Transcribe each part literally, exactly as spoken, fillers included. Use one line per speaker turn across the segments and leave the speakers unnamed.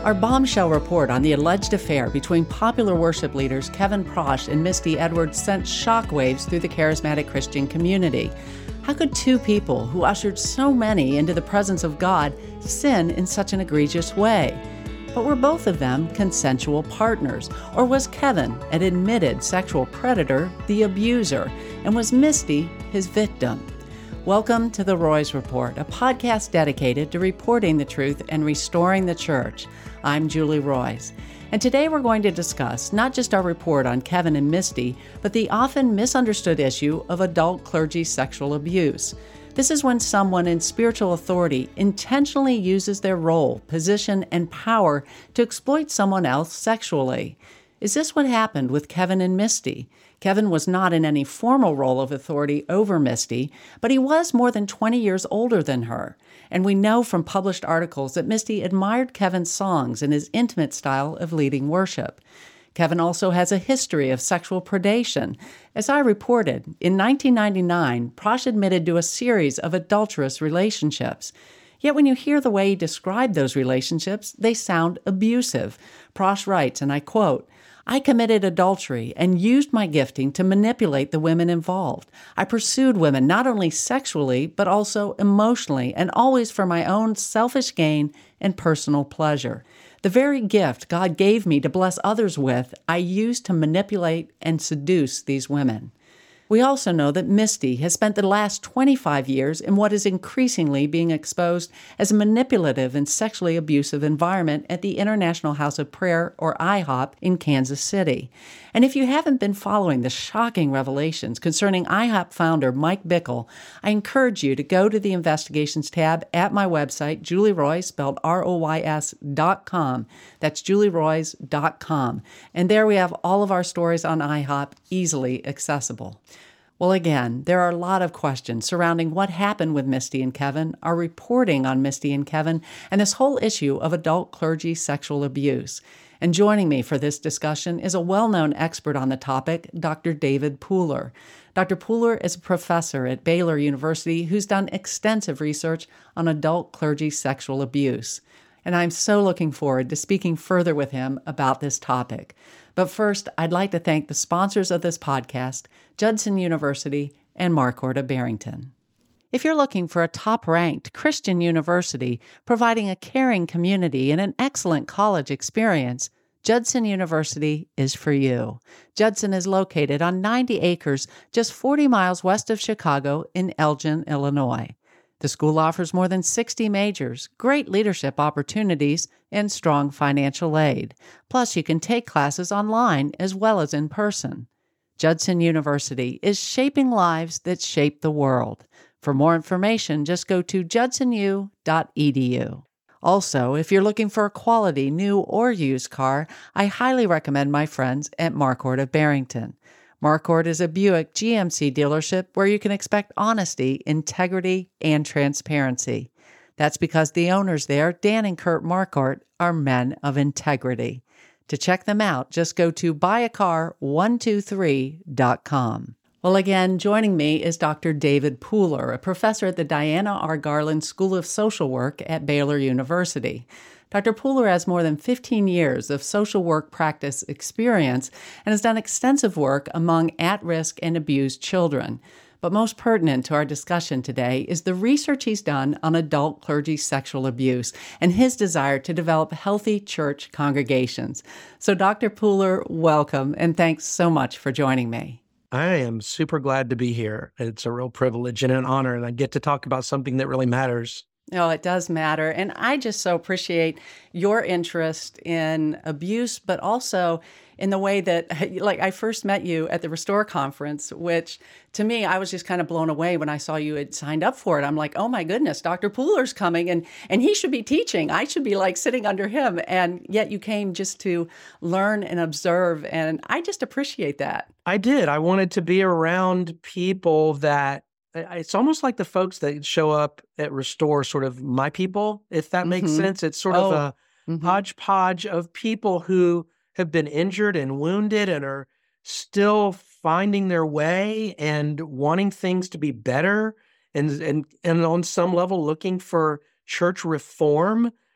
Our bombshell report on the alleged affair between popular worship leaders Kevin Prosch and Misty Edwards sent shockwaves through the charismatic Christian community. How could two people who ushered so many into the presence of God sin in such an egregious way? But were both of them consensual partners? Or was Kevin, an admitted sexual predator, the abuser? And was Misty his victim? Welcome to The Roys Report, a podcast dedicated to reporting the truth and restoring the church. I'm Julie Roys, and today we're going to discuss not just our report on Kevin and Misty, but the often misunderstood issue of adult clergy sexual abuse. This is when someone in spiritual authority intentionally uses their role, position, and power to exploit someone else sexually. Is this what happened with Kevin and Misty? Kevin was not in any formal role of authority over Misty, but he was more than twenty years older than her. And we know from published articles that Misty admired Kevin's songs and his intimate style of leading worship. Kevin also has a history of sexual predation. As I reported, in nineteen ninety-nine, Prosch admitted to a series of adulterous relationships. Yet when you hear the way he described those relationships, they sound abusive. Prosch writes, and I quote, "I committed adultery and used my gifting to manipulate the women involved. I pursued women not only sexually, but also emotionally, and always for my own selfish gain and personal pleasure. The very gift God gave me to bless others with, I used to manipulate and seduce these women." We also know that Misty has spent the last twenty-five years in what is increasingly being exposed as a manipulative and sexually abusive environment at the International House of Prayer, or I HOP, in Kansas City. And if you haven't been following the shocking revelations concerning I HOP founder Mike Bickle, I encourage you to go to the investigations tab at my website, Julie Roys, spelled R O Y S dot com. That's julie roys dot com. And there we have all of our stories on I HOP easily accessible. Well, again, there are a lot of questions surrounding what happened with Misty and Kevin, our reporting on Misty and Kevin, and this whole issue of adult clergy sexual abuse. And joining me for this discussion is a well-known expert on the topic, Doctor David Pooler. Doctor Pooler is a professor at Baylor University who's done extensive research on adult clergy sexual abuse. And I'm so looking forward to speaking further with him about this topic. But first, I'd like to thank the sponsors of this podcast, Judson University and Marquardt Barrington. If you're looking for a top-ranked Christian university providing a caring community and an excellent college experience, Judson University is for you. Judson is located on ninety acres just forty miles west of Chicago in Elgin, Illinois. The school offers more than sixty majors, great leadership opportunities, and strong financial aid. Plus, you can take classes online as well as in person. Judson University is shaping lives that shape the world. For more information, just go to judson u dot e d u. Also, if you're looking for a quality new or used car, I highly recommend my friends at Marquardt Barrington. Marquardt is a Buick G M C dealership where you can expect honesty, integrity, and transparency. That's because the owners there, Dan and Kurt Marquardt, are men of integrity. To check them out, just go to buy a car one two three dot com. Well, again, joining me is Doctor David Pooler, a professor at the Diana R. Garland School of Social Work at Baylor University. Doctor Pooler has more than fifteen years of social work practice experience and has done extensive work among at-risk and abused children. But most pertinent to our discussion today is the research he's done on adult clergy sexual abuse and his desire to develop healthy church congregations. So, Doctor Pooler, welcome, and thanks so much for joining me.
I am super glad to be here. It's a real privilege and an honor, and I get to talk about something that really matters.
Oh, it does matter. And I just so appreciate your interest in abuse, but also in the way that, like, I first met you at the Restore Conference, which to me, I was just kind of blown away when I saw you had signed up for it. I'm like, oh my goodness, Doctor Pooler's coming and, and he should be teaching. I should be like sitting under him. And yet you came just to learn and observe. And I just appreciate that.
I did. I wanted to be around people that it's almost like the folks that show up at Restore, sort of my people, if that makes mm-hmm. sense. It's sort oh. of a mm-hmm. hodgepodge of people who have been injured and wounded and are still finding their way and wanting things to be better and and and on some level looking for church reform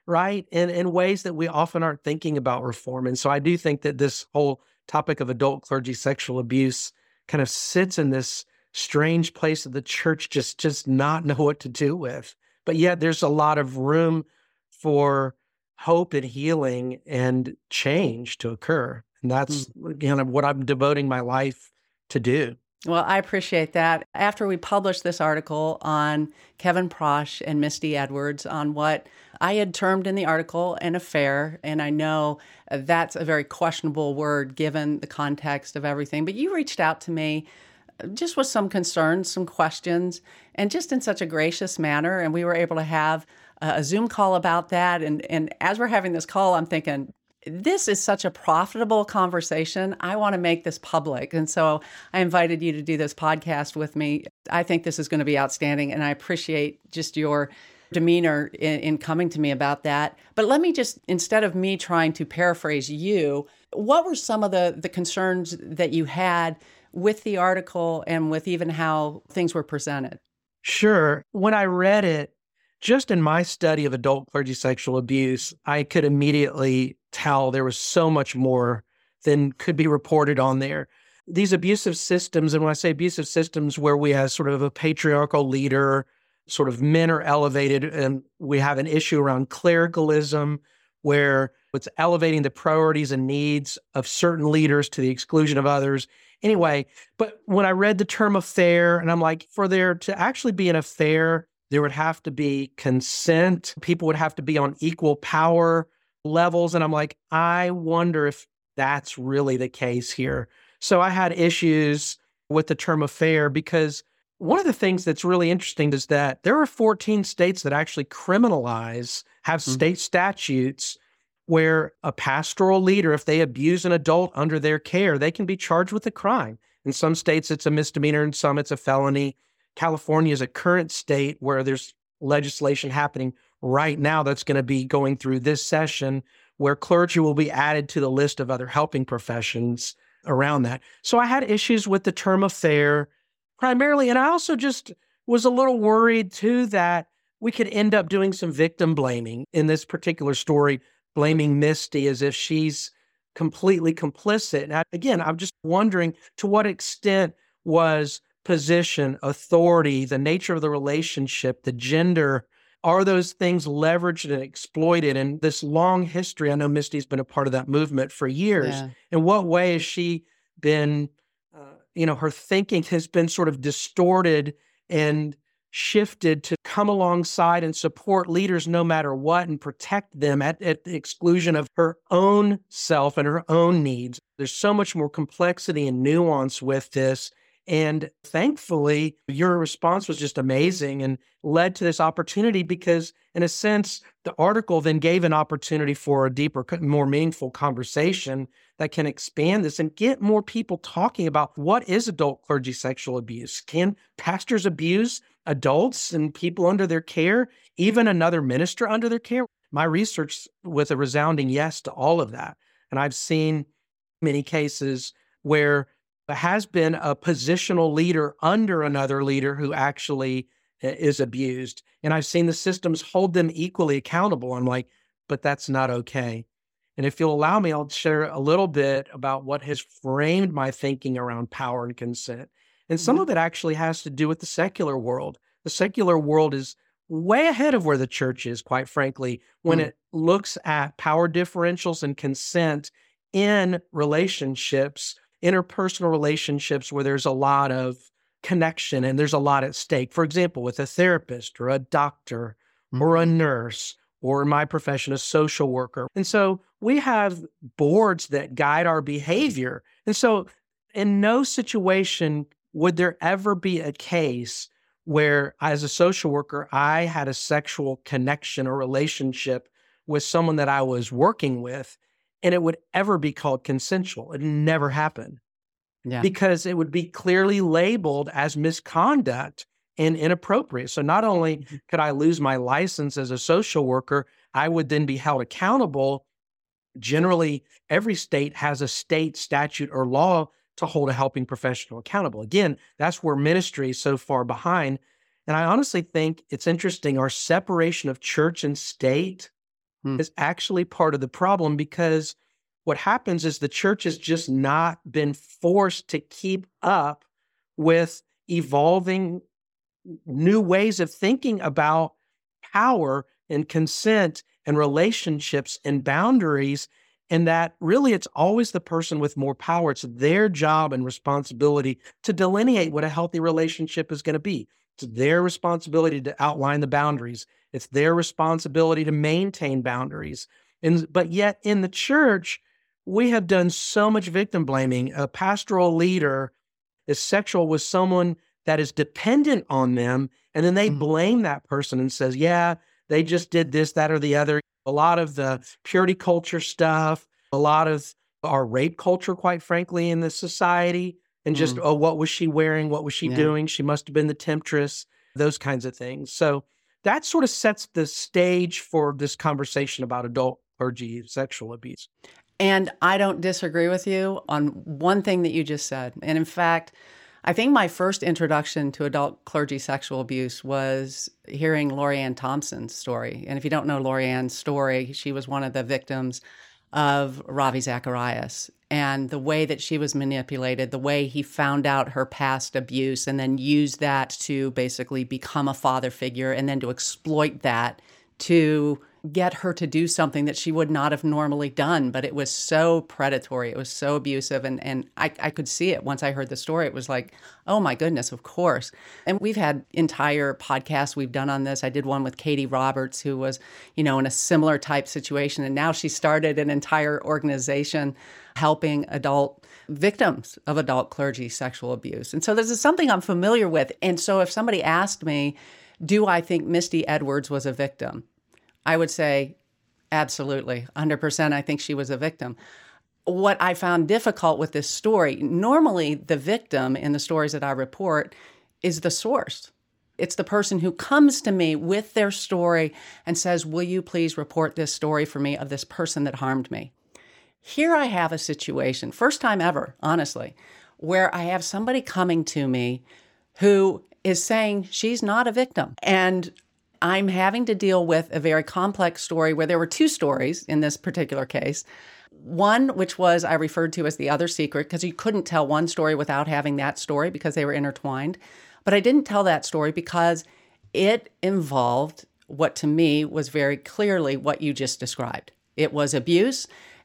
right? In, in ways that we often aren't thinking about reform. And so I do think that this whole topic of adult clergy sexual abuse kind of sits in this strange place that the church just, just not know what to do with. But yet there's a lot of room for hope and healing and change to occur. And that's mm. kind of what I'm devoting my life to do.
Well, I appreciate that. After we published this article on Kevin Prosch and Misty Edwards on what I had termed in the article an affair, and I know that's a very questionable word given the context of everything, but you reached out to me just with some concerns, some questions, and just in such a gracious manner, and we were able to have a Zoom call about that. And, and as we're having this call, I'm thinking, this is such a profitable conversation. I want to make this public. And so I invited you to do this podcast with me. I think this is going to be outstanding. And I appreciate just your demeanor in, in coming to me about that. But let me just, instead of me trying to paraphrase you, what were some of the, the concerns that you had with the article and with even how things were presented?
Sure. When I read it, just in my study of adult clergy sexual abuse, I could immediately tell there was so much more than could be reported on there. These abusive systems, and when I say abusive systems, where we have sort of a patriarchal leader, sort of men are elevated, and we have an issue around clericalism, where it's elevating the priorities and needs of certain leaders to the exclusion of others. Anyway, but when I read the term affair, and I'm like, for there to actually be an affair, there would have to be consent. People would have to be on equal power levels. And I'm like, I wonder if that's really the case here. So I had issues with the term affair because one of the things that's really interesting is that there are fourteen states that actually criminalize, have mm-hmm. state statutes where a pastoral leader, if they abuse an adult under their care, they can be charged with a crime. In some states, it's a misdemeanor. In some, it's a felony. California is a current state where there's legislation happening right now that's going to be going through this session where clergy will be added to the list of other helping professions around that. So I had issues with the term affair primarily, and I also just was a little worried too that we could end up doing some victim blaming in this particular story, blaming Misty as if she's completely complicit. And I, again, I'm just wondering to what extent was position, authority, the nature of the relationship, the gender, are those things leveraged and exploited? And this long history, I know Misty's been a part of that movement for years. Yeah. In what way has she been, uh, you know, her thinking has been sort of distorted and shifted to come alongside and support leaders no matter what and protect them at, at the exclusion of her own self and her own needs. There's so much more complexity and nuance with this. And thankfully, your response was just amazing and led to this opportunity because, in a sense, the article then gave an opportunity for a deeper, more meaningful conversation that can expand this and get more people talking about what is adult clergy sexual abuse. Can pastors abuse adults and people under their care, even another minister under their care? My research was a resounding yes to all of that. And I've seen many cases where has been a positional leader under another leader who actually is abused. And I've seen the systems hold them equally accountable. I'm like, but that's not okay. And if you'll allow me, I'll share a little bit about what has framed my thinking around power and consent. And some mm-hmm. of it actually has to do with the secular world. The secular world is way ahead of where the church is, quite frankly, when mm-hmm. it looks at power differentials and consent in relationships, interpersonal relationships where there's a lot of connection and there's a lot at stake. For example, with a therapist or a doctor mm-hmm. or a nurse, or in my profession, a social worker. And so we have boards that guide our behavior. And so in no situation would there ever be a case where, as a social worker, I had a sexual connection or relationship with someone that I was working with, and it would ever be called consensual. It never happened. Yeah. Because it would be clearly labeled as misconduct and inappropriate. So not only could I lose my license as a social worker, I would then be held accountable. Generally, every state has a state statute or law to hold a helping professional accountable. Again, that's where ministry is so far behind. And I honestly think it's interesting, our separation of church and state mm. is actually part of the problem, because what happens is the church has just not been forced to keep up with evolving new ways of thinking about power and consent and relationships and boundaries, and that really it's always the person with more power. It's their job and responsibility to delineate what a healthy relationship is going to be. It's their responsibility to outline the boundaries. It's their responsibility to maintain boundaries. And but yet in the church, we have done so much victim blaming. A pastoral leader is sexual with someone that is dependent on them, and then they mm-hmm. blame that person and says, yeah, they just did this, that, or the other. A lot of the purity culture stuff, a lot of our rape culture, quite frankly, in this society, and just, mm. oh, what was she wearing? What was she yeah. doing? She must have been the temptress, those kinds of things. So that sort of sets the stage for this conversation about adult clergy sexual abuse.
And I don't disagree with you on one thing that you just said. And in fact, I think my first introduction to adult clergy sexual abuse was hearing Lori-Ann Thompson's story. And if you don't know Lori-Ann's story, she was one of the victims of Ravi Zacharias. And the way that she was manipulated, the way he found out her past abuse and then used that to basically become a father figure and then to exploit that to get her to do something that she would not have normally done. But it was so predatory. It was so abusive. And, and I, I could see it once I heard the story. It was like, oh my goodness, of course. And we've had entire podcasts we've done on this. I did one with Katie Roberts, who was, you know, in a similar type situation. And now she started an entire organization helping adult victims of adult clergy sexual abuse. And so this is something I'm familiar with. And so if somebody asked me, do I think Misty Edwards was a victim? I would say absolutely, one hundred percent I think she was a victim. What I found difficult with this story, normally the victim in the stories that I report is the source. It's the person who comes to me with their story and says, will you please report this story for me of this person that harmed me? Here I have a situation, first time ever, honestly, where I have somebody coming to me who is saying she's not a victim. And I'm having to deal with a very complex story where there were two stories in this particular case. One, which was I referred to as the other secret, because you couldn't tell one story without having that story because they were intertwined. But I didn't tell that story because it involved what to me was very clearly what you just described. It was abuse,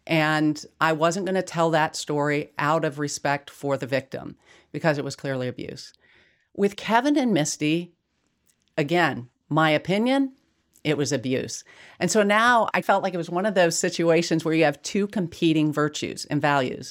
and I wasn't going to tell that story out of respect for the victim because it was clearly abuse. With Kevin and Misty, again, my opinion, it was abuse. And so now I felt like it was one of those situations where you have two competing virtues and values.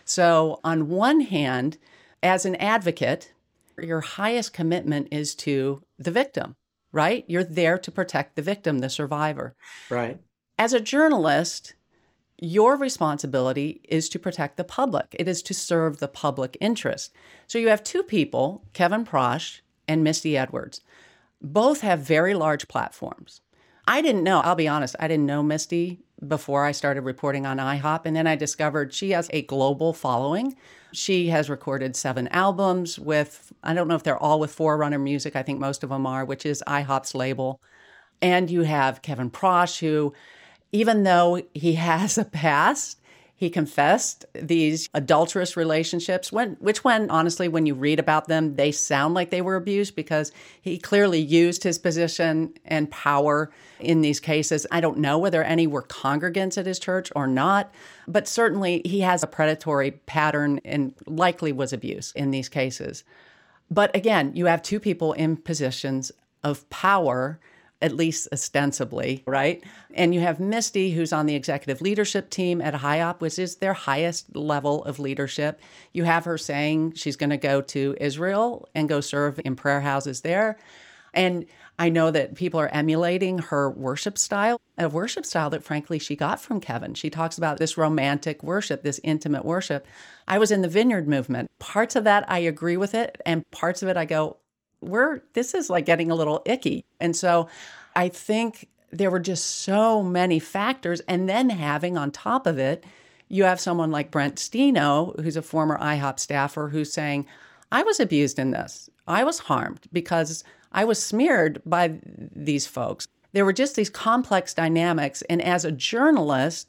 So on one hand, as an advocate, your highest commitment is to the victim, right? You're there to protect the victim, the survivor.
Right.
As a journalist, your responsibility is to protect the public. It is to serve the public interest. So you have two people, Kevin Prosch and Misty Edwards. Both have very large platforms. I didn't know, I'll be honest, I didn't know Misty before I started reporting on I HOP, and then I discovered she has a global following. She has recorded seven albums with, I don't know if they're all with Forerunner Music, I think most of them are, which is I HOP's label. And you have Kevin Prosch, who, even though he has a past, he confessed these adulterous relationships, when, which when, honestly, when you read about them, they sound like they were abused because he clearly used his position and power in these cases. I don't know whether any were congregants at his church or not, but certainly he has a predatory pattern and likely was abuse in these cases. But again, you have two people in positions of power, at least ostensibly, right? And you have Misty, who's on the executive leadership team at H I O P, which is their highest level of leadership. You have her saying she's going to go to Israel and go serve in prayer houses there. And I know that people are emulating her worship style, a worship style that, frankly, she got from Kevin. She talks about this romantic worship, this intimate worship. I was in the Vineyard movement. Parts of that, I agree with it. And parts of it, I go, we're, this is like getting a little icky. And so I think there were just so many factors. And then having on top of it, you have someone like Brent Steno, who's a former I HOP staffer, who's saying, I was abused in this. I was harmed because I was smeared by these folks. there were just these complex dynamics. And as a journalist,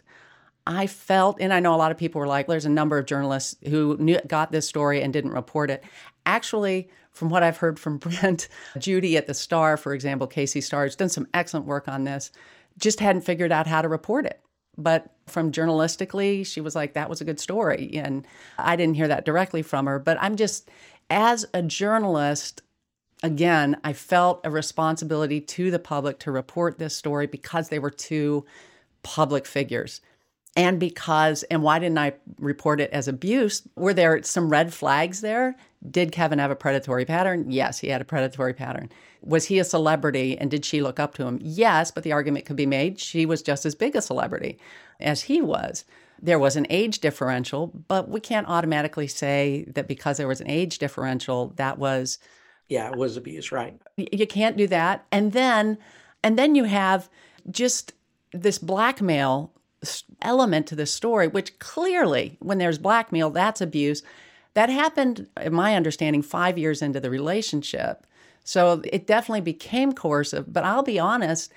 I felt, and I know a lot of people were like, there's a number of journalists who knew, got this story and didn't report it. Actually, from what I've heard from Brent, Judy at the Star, for example, Casey Star, has done some excellent work on this, just hadn't figured out how to report it. But from journalistically, she was like, that was a good story. And I didn't hear that directly from her. But I'm just, as a journalist, again, I felt a responsibility to the public to report this story because they were two public figures. And because, and why didn't I report it as abuse? Were there some red flags there? Did Kevin have a predatory pattern? Yes, he had a predatory pattern. Was he a celebrity and did she look up to him? Yes, but the argument could be made she was just as big a celebrity as he was. There was an age differential, but we can't automatically say that because there was an age differential, that was...
Yeah, it was abuse, right?
You can't do that. And then, and then you have just this blackmail element to the story, which clearly, when there's blackmail, that's abuse. That happened, in my understanding, five years into the relationship. So it definitely became coercive. But I'll be honest,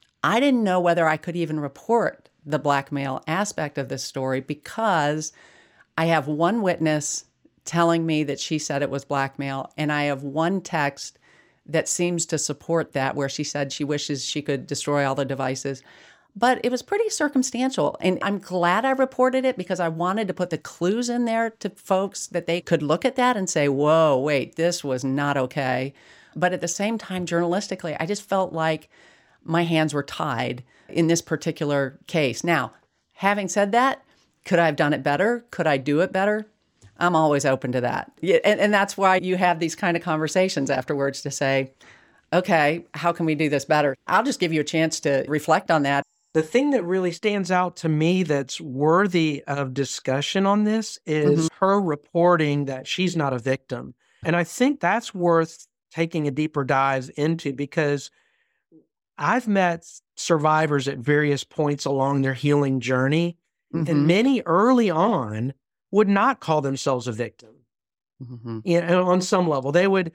I didn't know whether I could even report the blackmail aspect of this story because I have one witness telling me that she said it was blackmail, and I have one text that seems to support that, where she said she wishes she could destroy all the devices. But it was pretty circumstantial, and I'm glad I reported it because I wanted to put the clues in there to folks that they could look at that and say, whoa, wait, this was not okay. But at the same time, journalistically, I just felt like my hands were tied in this particular case. Now, having said that, could I have done it better? Could I do it better? I'm always open to that. And, and that's why you have these kind of conversations afterwards to say, okay, how can we do this better? I'll just give you a chance to reflect on that.
The thing that really stands out to me that's worthy of discussion on this is mm-hmm. her reporting that she's not a victim. And I think that's worth taking a deeper dive into because I've met survivors at various points along their healing journey, mm-hmm. and many early on would not call themselves a victim. Mm-hmm. You know, on some level, they would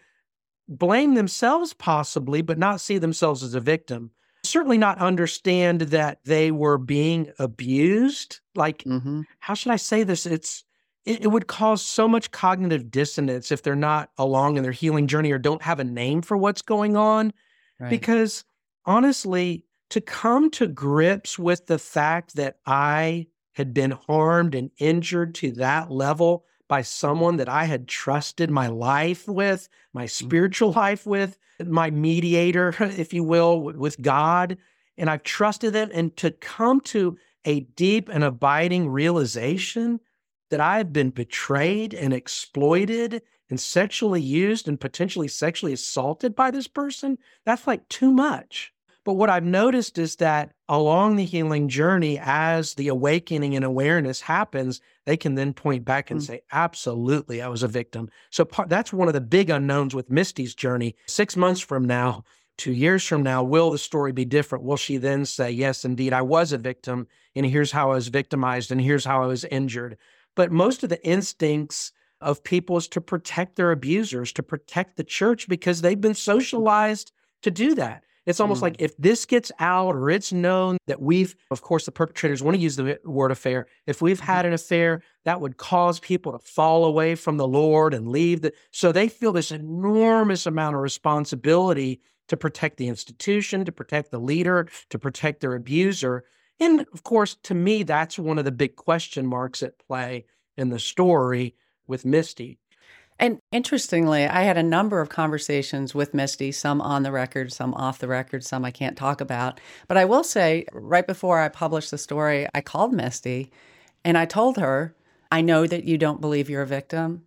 blame themselves possibly, but not see themselves as a victim. Certainly not understand that they were being abused. Like, mm-hmm. how should I say this? It's it, it would cause so much cognitive dissonance if they're not along in their healing journey or don't have a name for what's going on. Right. Because honestly, to come to grips with the fact that I had been harmed and injured to that level by someone that I had trusted my life with, my spiritual life with, my mediator, if you will, with God, and I've trusted them, and to come to a deep and abiding realization that I've been betrayed and exploited and sexually used and potentially sexually assaulted by this person, that's like too much. But what I've noticed is that along the healing journey, as the awakening and awareness happens, they can then point back and mm. say, absolutely, I was a victim. So part, that's one of the big unknowns with Misty's journey. Six months from now, two years from now, will the story be different? Will she then say, yes, indeed, I was a victim, and here's how I was victimized, and here's how I was injured? But most of the instincts of people is to protect their abusers, to protect the church, because they've been socialized to do that. It's almost mm. like if this gets out or it's known that we've, of course, the perpetrators want to use the word affair. If we've had an affair, that would cause people to fall away from the Lord and leave. The, so they feel this enormous amount of responsibility to protect the institution, to protect the leader, to protect their abuser. And of course, to me, that's one of the big question marks at play in the story with Misty.
And interestingly, I had a number of conversations with Misty, some on the record, some off the record, some I can't talk about. But I will say, right before I published the story, I called Misty and I told her, I know that you don't believe you're a victim.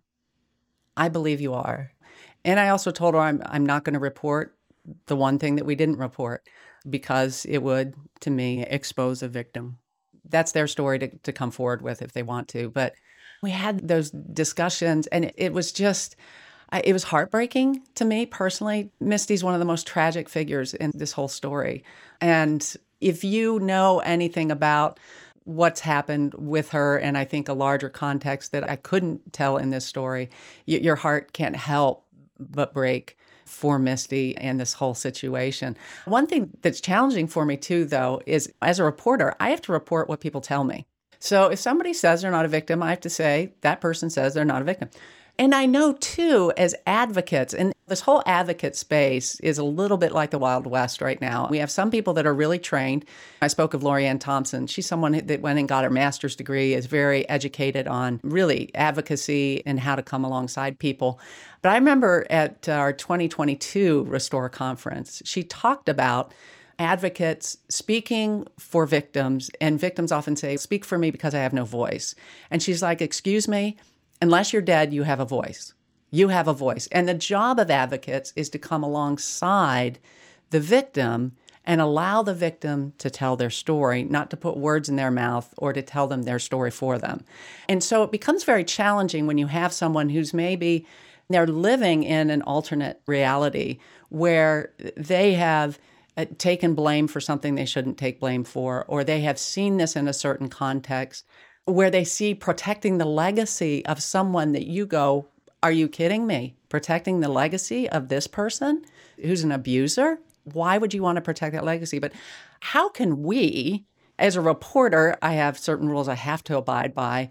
I believe you are. And I also told her I'm, I'm not going to report the one thing that we didn't report because it would, to me, expose a victim. That's their story to, to come forward with if they want to. But we had those discussions, and it, it was just, I, it was heartbreaking to me personally. Misty's one of the most tragic figures in this whole story. And if you know anything about what's happened with her, and I think a larger context that I couldn't tell in this story, y- your heart can't help but break, for Misty and this whole situation. One thing that's challenging for me too, though, is as a reporter, I have to report what people tell me. So if somebody says they're not a victim, I have to say that person says they're not a victim. And I know too, as advocates, and this whole advocate space is a little bit like the Wild West right now. We have some people that are really trained. I spoke of Lorianne Thompson. She's someone that went and got her master's degree, is very educated on really advocacy and how to come alongside people. But I remember at our twenty twenty-two Restore conference, she talked about advocates speaking for victims, and victims often say, speak for me because I have no voice. And she's like, excuse me, unless you're dead, you have a voice. You have a voice. And the job of advocates is to come alongside the victim and allow the victim to tell their story, not to put words in their mouth or to tell them their story for them. And so it becomes very challenging when you have someone who's maybe they're living in an alternate reality where they have taken blame for something they shouldn't take blame for, or they have seen this in a certain context where they see protecting the legacy of someone that you go, are you kidding me? Protecting the legacy of this person who's an abuser? Why would you want to protect that legacy? But how can we, as a reporter, I have certain rules I have to abide by.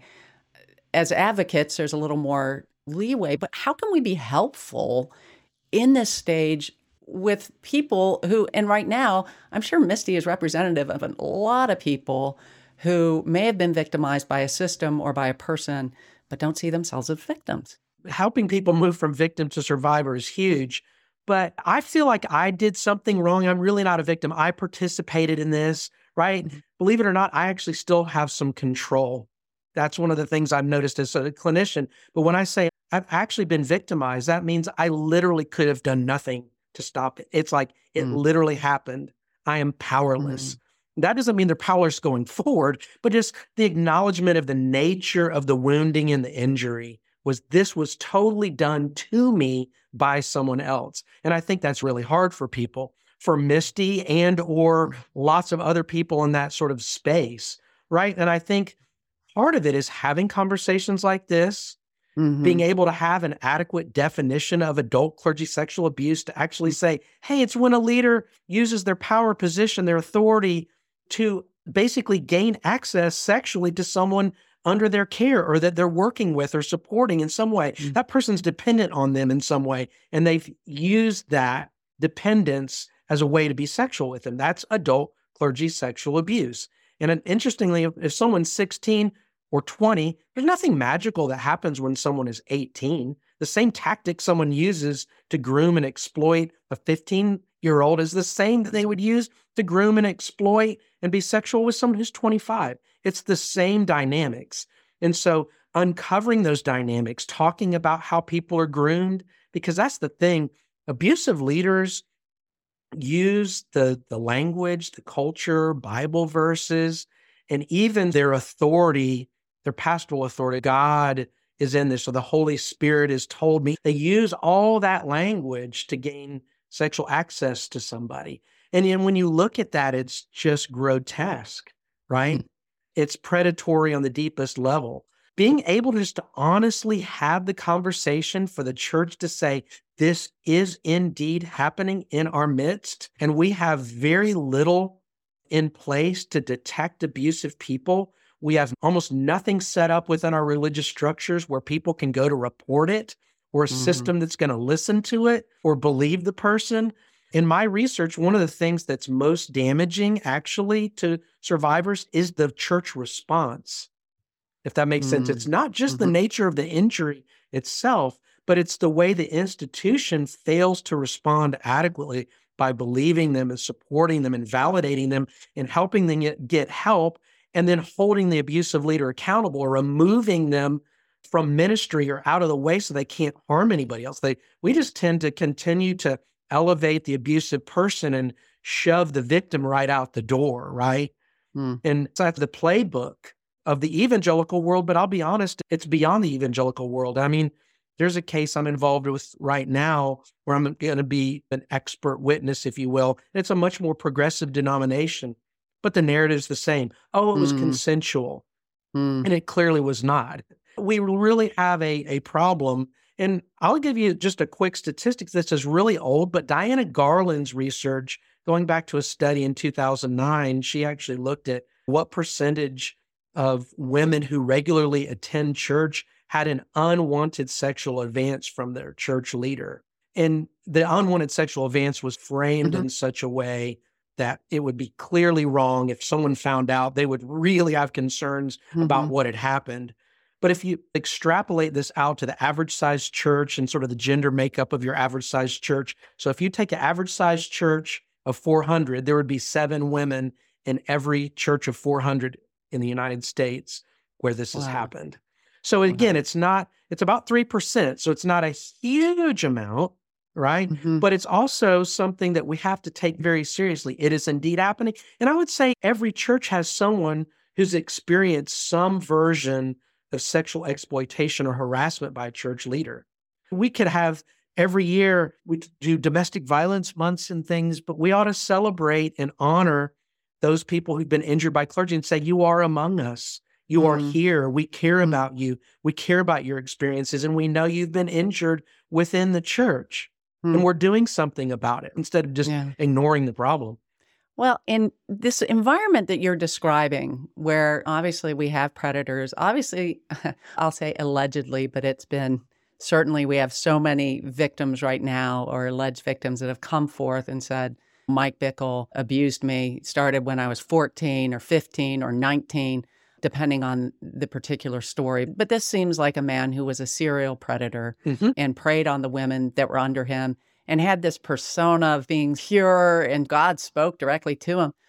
As advocates, there's a little more leeway, but how can we be helpful in this stage with people who, and right now, I'm sure Misty is representative of a lot of people who may have been victimized by a system or by a person, but don't see themselves as victims.
Helping people move from victim to survivor is huge, but I feel like I did something wrong. I'm really not a victim. I participated in this, right? Mm-hmm. Believe it or not, I actually still have some control. That's one of the things I've noticed as a clinician. But when I say I've actually been victimized, that means I literally could have done nothing to stop it. It's like it mm. literally happened. I am powerless. Mm. That doesn't mean they're powerless going forward, but just the acknowledgement of the nature of the wounding and the injury was this was totally done to me by someone else. And I think that's really hard for people, for Misty and or lots of other people in that sort of space, right? And I think part of it is having conversations like this, mm-hmm. being able to have an adequate definition of adult clergy sexual abuse to actually say, hey, it's when a leader uses their power position, their authority to basically gain access sexually to someone under their care or that they're working with or supporting in some way. Mm-hmm. That person's dependent on them in some way, and they've used that dependence as a way to be sexual with them. That's adult clergy sexual abuse. And interestingly, if, if someone's sixteen or twenty, there's nothing magical that happens when someone is eighteen. The same tactic someone uses to groom and exploit a fifteen-year-old is the same that they would use to groom and exploit and be sexual with someone who's twenty-five. It's the same dynamics. And so uncovering those dynamics, talking about how people are groomed, because that's the thing. Abusive leaders use the, the language, the culture, Bible verses, and even their authority, their pastoral authority. God is in this, so the Holy Spirit has told me. They use all that language to gain sexual access to somebody. And then when you look at that, it's just grotesque, right? Mm. It's predatory on the deepest level. Being able just to honestly have the conversation for the church to say, this is indeed happening in our midst, and we have very little in place to detect abusive people. We have almost nothing set up within our religious structures where people can go to report it, or a mm-hmm. system that's going to listen to it or believe the person. In my research, one of the things that's most damaging actually to survivors is the church response. If that makes mm-hmm. sense, it's not just mm-hmm. the nature of the injury itself, but it's the way the institution fails to respond adequately by believing them and supporting them and validating them and helping them get, get help, and then holding the abusive leader accountable or removing them from ministry or out of the way so they can't harm anybody else. They, we just tend to continue to elevate the abusive person and shove the victim right out the door, right? Mm. And so that's the playbook of the evangelical world, but I'll be honest, it's beyond the evangelical world. I mean, there's a case I'm involved with right now where I'm going to be an expert witness, if you will. It's a much more progressive denomination, but the narrative's the same. Oh, it was mm. consensual. Mm. And it clearly was not. We really have a, a problem And I'll give you just a quick statistic. This is really old, but Diana Garland's research, going back to a study in two thousand nine, she actually looked at what percentage of women who regularly attend church had an unwanted sexual advance from their church leader. And the unwanted sexual advance was framed mm-hmm. in such a way that it would be clearly wrong. If someone found out, they would really have concerns mm-hmm. about what had happened. But if you extrapolate this out to the average sized church and sort of the gender makeup of your average sized church. So if you take an average sized church of four hundred, there would be seven women in every church of four hundred in the United States where this wow. has happened. So again, wow. it's not, it's about three percent. So it's not a huge amount, right? Mm-hmm. But it's also something that we have to take very seriously. It is indeed happening. And I would say every church has someone who's experienced some version of sexual exploitation or harassment by a church leader. We could have every year, we do domestic violence months and things, but we ought to celebrate and honor those people who've been injured by clergy and say, you are among us. You mm-hmm. are here. We care mm-hmm. about you. We care about your experiences. And we know you've been injured within the church. Mm-hmm. And we're doing something about it instead of just yeah. ignoring the problem.
Well, in this environment that you're describing, where obviously we have predators, obviously, I'll say allegedly, but it's been, certainly we have so many victims right now or alleged victims that have come forth and said, Mike Bickle abused me, started when I was fourteen or fifteen or nineteen, depending on the particular story. But this seems like a man who was a serial predator mm-hmm. and preyed on the women that were under him, and had this persona of being pure, and God spoke directly to him.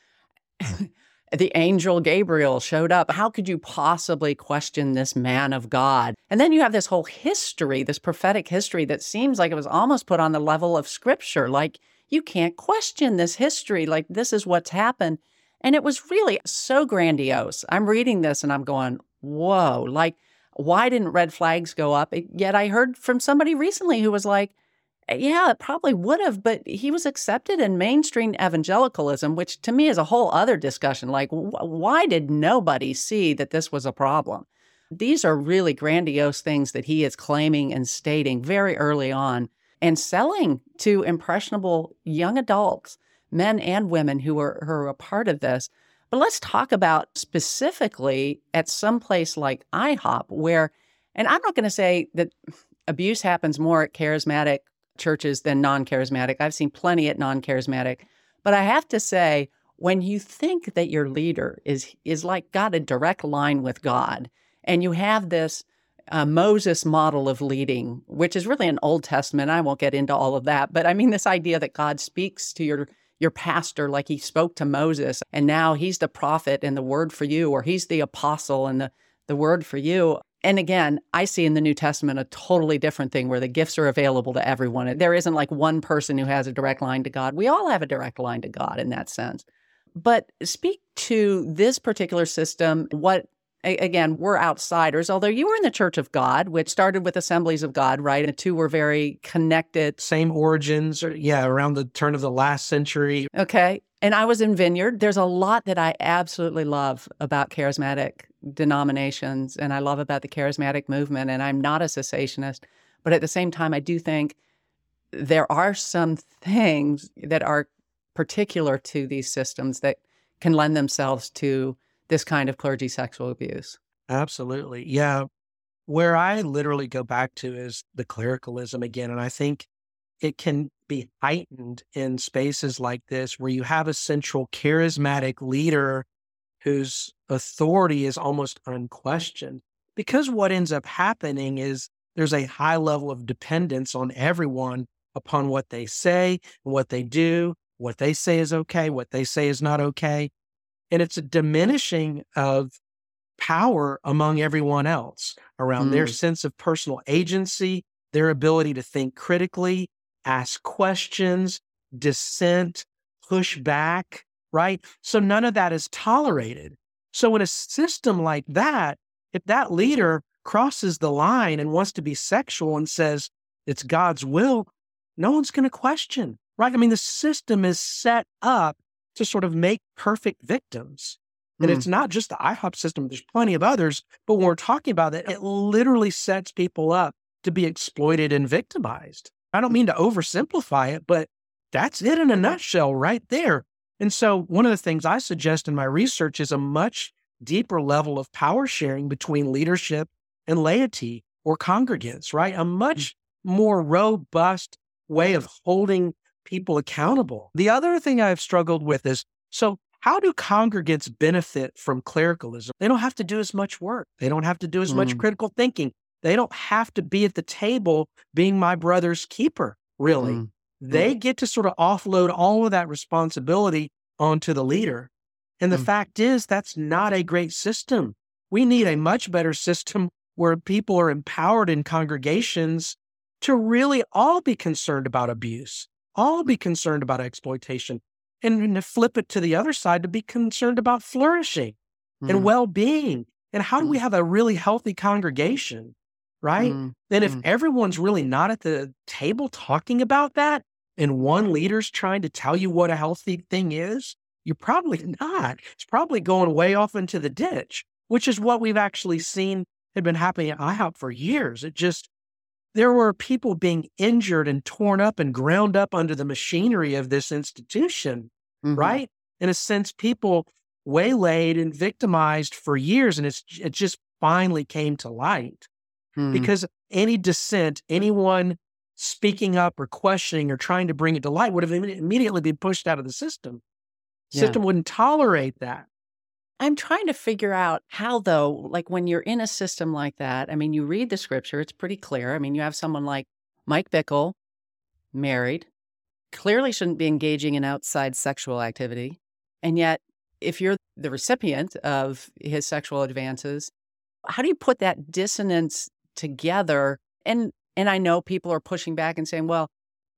The angel Gabriel showed up. How could you possibly question this man of God? And then you have this whole history, this prophetic history that seems like it was almost put on the level of scripture. Like, you can't question this history. Like, this is what's happened. And it was really so grandiose. I'm reading this and I'm going, whoa, like, why didn't red flags go up? Yet I heard from somebody recently who was like, yeah, it probably would have, but he was accepted in mainstream evangelicalism, which to me is a whole other discussion. Like, wh- why did nobody see that this was a problem? These are really grandiose things that he is claiming and stating very early on and selling to impressionable young adults, men and women who are, who are a part of this. But let's talk about specifically at some place like I hop where, and I'm not going to say that abuse happens more at charismatic churches than non-charismatic. I've seen plenty at non-charismatic. But I have to say, when you think that your leader is is like got a direct line with God, and you have this uh, Moses model of leading, which is really an Old Testament, I won't get into all of that, but I mean this idea that God speaks to your your pastor like he spoke to Moses, and now he's the prophet and the word for you, or he's the apostle and the, the word for you. And again, I see in the New Testament a totally different thing where the gifts are available to everyone. There isn't like one person who has a direct line to God. We all have a direct line to God in that sense. But speak to this particular system. What, again, we're outsiders, although you were in the Church of God, which started with Assemblies of God, right? And the two were very connected.
Same origins, or, yeah, around the turn of the last century.
Okay. And I was in Vineyard. There's a lot that I absolutely love about charismatic denominations, and I love about the charismatic movement, and I'm not a cessationist, but at the same time, I do think there are some things that are particular to these systems that can lend themselves to this kind of clergy sexual abuse.
Absolutely. Yeah. Where I literally go back to is the clericalism again, and I think it can be heightened in spaces like this where you have a central charismatic leader whose authority is almost unquestioned. Because what ends up happening is there's a high level of dependence on everyone upon what they say and what they do, what they say is okay, what they say is not okay. And it's a diminishing of power among everyone else around mm. their sense of personal agency, their ability to think critically, ask questions, dissent, push back, right? So none of that is tolerated. So in a system like that, if that leader crosses the line and wants to be sexual and says it's God's will, no one's going to question, right? I mean, the system is set up to sort of make perfect victims. And mm. it's not just the I hop system. There's plenty of others. But when we're talking about it, it literally sets people up to be exploited and victimized. I don't mean to oversimplify it, but that's it in a nutshell right there. And so one of the things I suggest in my research is a much deeper level of power sharing between leadership and laity or congregants, right? A much more robust way of holding people accountable. The other thing I've struggled with is, so how do congregants benefit from clericalism? They don't have to do as much work. They don't have to do as mm. much critical thinking. They don't have to be at the table being my brother's keeper, really. Mm. They mm. get to sort of offload all of that responsibility onto the leader. And the mm. fact is, that's not a great system. We need a much better system where people are empowered in congregations to really all be concerned about abuse, all be concerned about exploitation, and to flip it to the other side to be concerned about flourishing mm. and well-being. And how do we have a really healthy congregation, right? Mm. Then if mm. everyone's really not at the table talking about that, and one leader's trying to tell you what a healthy thing is, you're probably not. It's probably going way off into the ditch, which is what we've actually seen had been happening at I hop for years. It just, there were people being injured and torn up and ground up under the machinery of this institution, mm-hmm. right? In a sense, people waylaid and victimized for years, and it's, it just finally came to light. Mm-hmm. Because any dissent, anyone speaking up or questioning or trying to bring it to light would have immediately been pushed out of the system. The yeah. system wouldn't tolerate that.
I'm trying to figure out how, though, like when you're in a system like that, I mean, you read the scripture, it's pretty clear. I mean, you have someone like Mike Bickle, married, clearly shouldn't be engaging in outside sexual activity. And yet, if you're the recipient of his sexual advances, how do you put that dissonance together? And and I know people are pushing back and saying, well,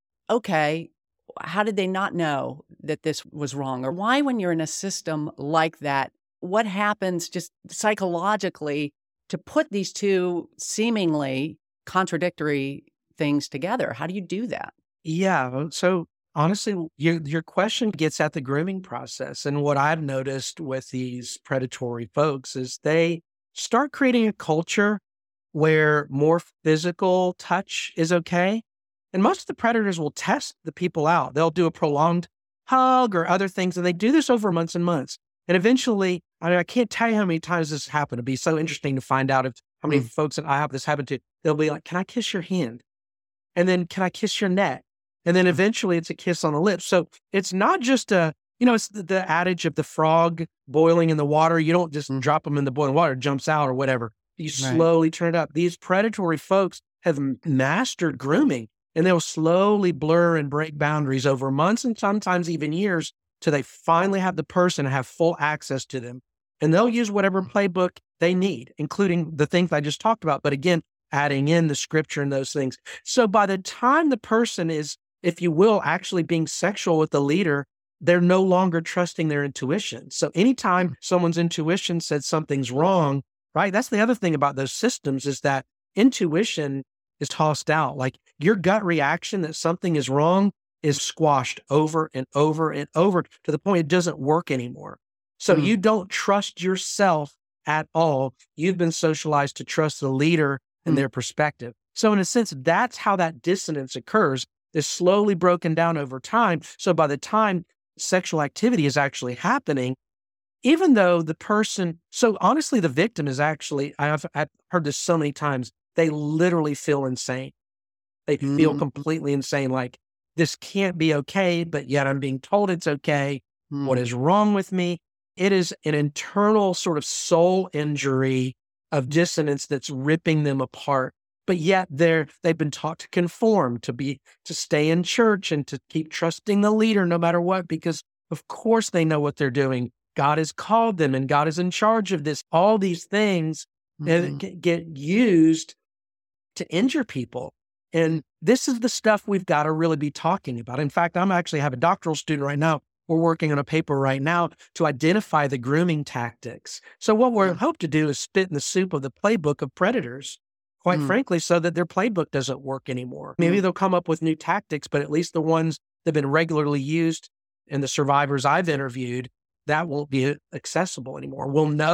okay, how did they not know that this was wrong? Or why, when you're in a system like that, what happens just psychologically to put these two seemingly contradictory things together? How do you do that?
Yeah. So honestly, your, your question gets at the grooming process. And what I've noticed with these predatory folks is they start creating a culture where more physical touch is okay. And most of the predators will test the people out. They'll do a prolonged hug or other things, and they do this over months and months. And eventually, I mean, I can't tell you how many times this happened. It'd be so interesting to find out if how many mm. folks that I have this happen to. They'll be like, can I kiss your hand? And then, can I kiss your neck? And then eventually it's a kiss on the lips. So it's not just a, you know, it's the, the adage of the frog boiling in the water. You don't just mm. drop them in the boiling water, it jumps out or whatever. You right. slowly turn it up. These predatory folks have mastered grooming, and they'll slowly blur and break boundaries over months and sometimes even years till they finally have the person have full access to them. And they'll use whatever playbook they need, including the things I just talked about. But again, adding in the scripture and those things. So by the time the person is, if you will, actually being sexual with the leader, they're no longer trusting their intuition. So anytime someone's intuition said something's wrong, right? That's the other thing about those systems is that intuition is tossed out. Like your gut reaction that something is wrong is squashed over and over and over to the point it doesn't work anymore. So mm. you don't trust yourself at all. You've been socialized to trust the leader and mm. their perspective. So in a sense, that's how that dissonance occurs, is slowly broken down over time. So by the time sexual activity is actually happening, even though the person, so honestly, the victim is actually, I've, I've heard this so many times, they literally feel insane. They mm. feel completely insane. Like, this can't be okay, but yet I'm being told it's okay. Mm. What is wrong with me? It is an internal sort of soul injury of dissonance that's ripping them apart. But yet they're, they've been taught to conform, to be, to stay in church and to keep trusting the leader no matter what, because of course they know what they're doing. God has called them and God is in charge of this. All these things mm-hmm. get, get used to injure people. And this is the stuff we've got to really be talking about. In fact, I'm actually have a doctoral student right now. We're working on a paper right now to identify the grooming tactics. So what we hope to do is spit in the soup of the playbook of predators, quite mm. frankly, so that their playbook doesn't work anymore. Maybe mm. they'll come up with new tactics, but at least the ones that have been regularly used and the survivors I've interviewed, that won't be accessible anymore. We'll know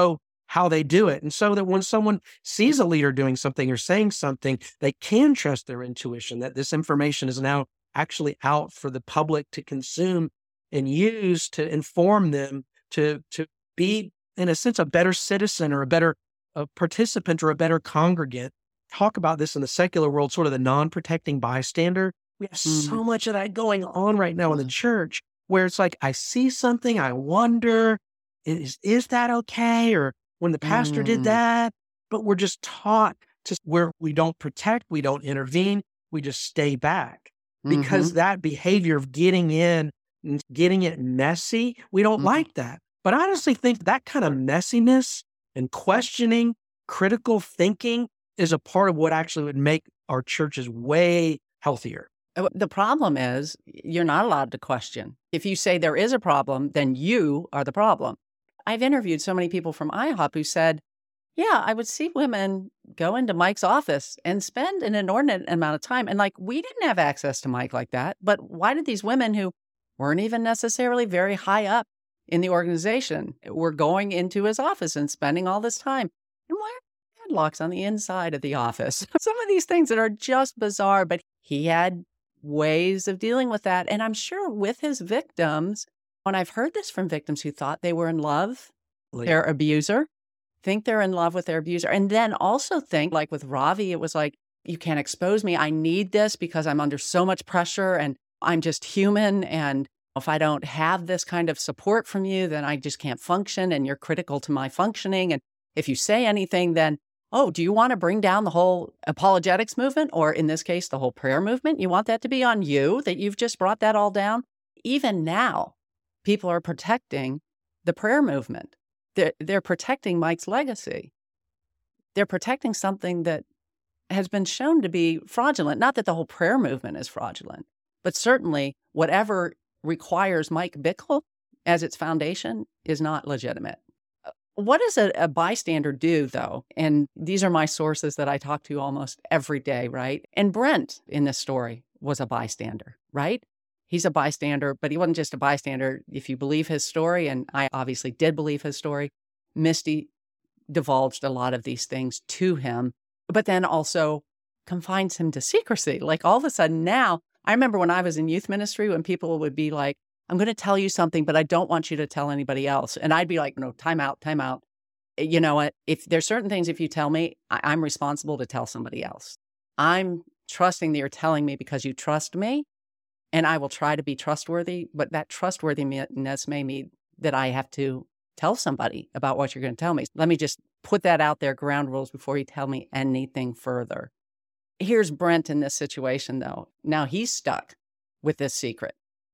how they do it. And so that when someone sees a leader doing something or saying something, they can trust their intuition that this information is now actually out for the public to consume and use to inform them to, to be, in a sense, a better citizen or a better a participant or a better congregant. Talk about this in the secular world, sort of the non-protecting bystander. We have
Mm.
so much of that going on right now in the church, where it's like, I see something, I wonder, is, is that okay? Or when the pastor did
Mm.
that, but we're just taught to where we don't protect, we don't intervene, we just stay back. Because
Mhm.
that behavior of getting in and getting it messy, we don't
Mhm.
like that. But I honestly think that kind of messiness and questioning, critical thinking is a part of what actually would make our churches way healthier.
Uh, The problem is you're not allowed to question. If you say there is a problem, then you are the problem. I've interviewed so many people from I hop who said, yeah, I would see women go into Mike's office and spend an inordinate amount of time. And like, we didn't have access to Mike like that. But why did these women who weren't even necessarily very high up in the organization were going into his office and spending all this time? And why are padlocks on the inside of the office? Some of these things that are just bizarre, but he had ways of dealing with that. And I'm sure with his victims, when I've heard this from victims who thought they were in love,
Like,
their abuser, think they're in love with their abuser. And then also think, like with Ravi, it was like, you can't expose me. I need this because I'm under so much pressure and I'm just human. And if I don't have this kind of support from you, then I just can't function and you're critical to my functioning. And if you say anything, then, oh, do you want to bring down the whole apologetics movement? Or in this case, the whole prayer movement? You want that to be on you, that you've just brought that all down? Even now, people are protecting the prayer movement. They're, they're protecting Mike's legacy. They're protecting something that has been shown to be fraudulent. Not that the whole prayer movement is fraudulent, but certainly whatever requires Mike Bickle as its foundation is not legitimate. What does a, a bystander do, though? And these are my sources that I talk to almost every day, right? And Brent in this story was a bystander, right? He's a bystander, but he wasn't just a bystander. If you believe his story, and I obviously did believe his story, Misty divulged a lot of these things to him, but then also confines him to secrecy. Like all of a sudden now, I remember when I was in youth ministry, when people would be like, I'm going to tell you something, but I don't want you to tell anybody else. And I'd be like, no, time out, time out. You know what? If there's certain things, if you tell me, I- I'm responsible to tell somebody else. I'm trusting that you're telling me because you trust me. And I will try to be trustworthy, but that trustworthiness may mean that I have to tell somebody about what you're going to tell me. Let me just put that out there, ground rules, before you tell me anything further. Here's Brent in this situation, though. Now he's stuck with this secret.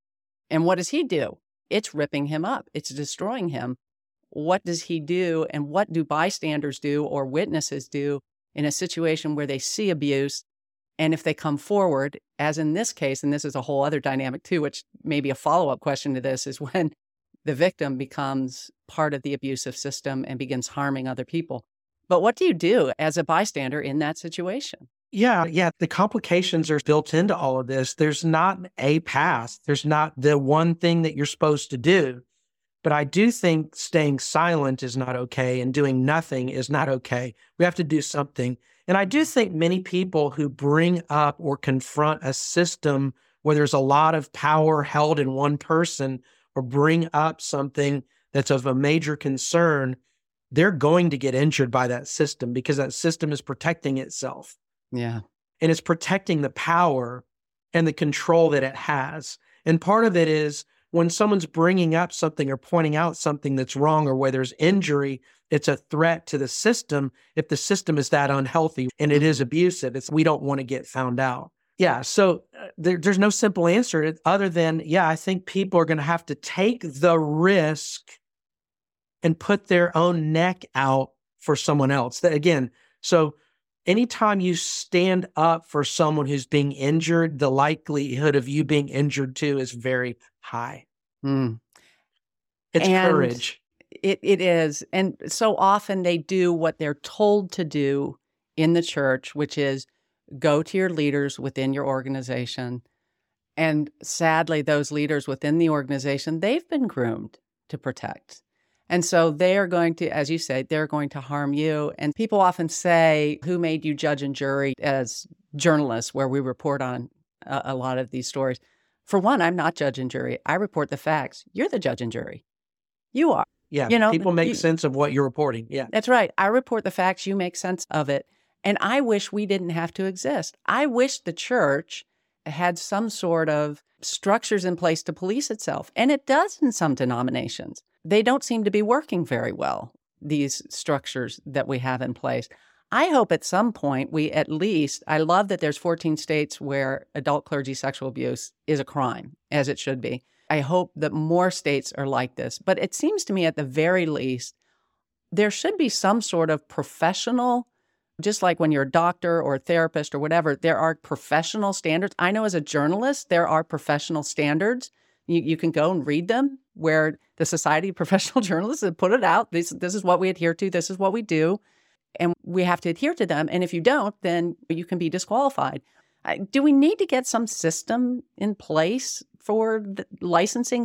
And what does he do? It's ripping him up. It's destroying him. What does he do? And what do bystanders do or witnesses do in a situation where they see abuse? And if they come forward, as in this case, and this is a whole other dynamic too, which may be a follow-up question to this, is when the victim becomes part of the abusive system and begins harming other people. But what do you do as a bystander in that situation?
Yeah, yeah. The complications are built into all of this. There's not a path. There's not the one thing that you're supposed to do. But I do think staying silent is not okay and doing nothing is not okay. We have to do something. And I do think many people who bring up or confront a system where there's a lot of power held in one person or bring up something that's of a major concern, they're going to get injured by that system because that system is protecting itself.
Yeah.
And it's protecting the power and the control that it has. And part of it is when someone's bringing up something or pointing out something that's wrong or where there's injury, it's a threat to the system. If the system is that unhealthy and it is abusive, it's we don't want to get found out. Yeah, so uh, there, there's no simple answer other than, yeah, I think people are going to have to take the risk and put their own neck out for someone else. That, again, so anytime you stand up for someone who's being injured, the likelihood of you being injured too is very high.
Mm.
It's
And
courage.
It it is. And so often they do what they're told to do in the church, which is go to your leaders within your organization. And sadly, those leaders within the organization, they've been groomed to protect. And so they are going to, as you say, they're going to harm you. And people often say, who made you judge and jury as journalists, where we report on a, a lot of these stories? For one, I'm not judge and jury. I report the facts. You're the judge and jury. You are.
Yeah,
you know,
people make
you,
sense of what you're reporting. Yeah.
That's right. I report the facts. You make sense of it. And I wish we didn't have to exist. I wish the church had some sort of structures in place to police itself. And it does in some denominations. They don't seem to be working very well, these structures that we have in place. I hope at some point we at least, I love that there's fourteen states where adult clergy sexual abuse is a crime, as it should be. I hope that more states are like this. But it seems to me at the very least, there should be some sort of professional, just like when you're a doctor or a therapist or whatever, there are professional standards. I know as a journalist, there are professional standards. You, you can go and read them, where the Society of Professional Journalists have put it out. This, this is what we adhere to. This is what we do. And we have to adhere to them. And if you don't, then you can be disqualified. Do we need to get some system in place for the licensing